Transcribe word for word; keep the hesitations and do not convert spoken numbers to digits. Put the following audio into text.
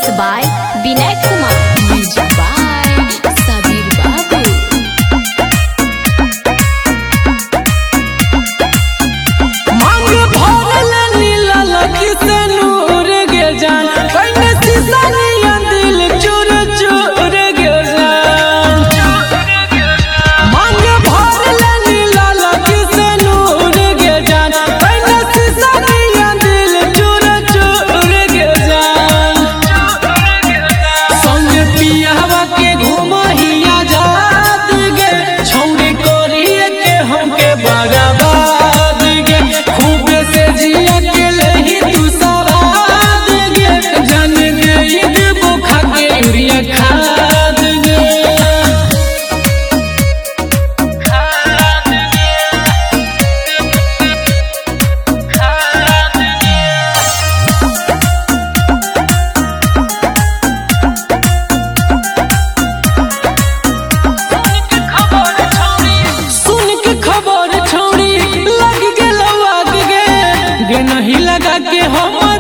by Vinay Kumar. Music by Sabir Babu. मांग भरल नीला लगी से नूर गे जान कहीं शीशा निया दिल चूर चूर गे जान। मांग भरल नीला लगी से नूर गे जान कहीं शीशा निया दिल चूर चूर गे जान। संग पियावा के घुमहिया जात गे छौरी कोरिए के हमके बगाबाद गे खूब से जिया के लही तू सवाद गे जान गई देबो खा के यूरिया खाद गे। सुन के खबर छौरी लग गेल आग गे गे नहीं लगा के हमर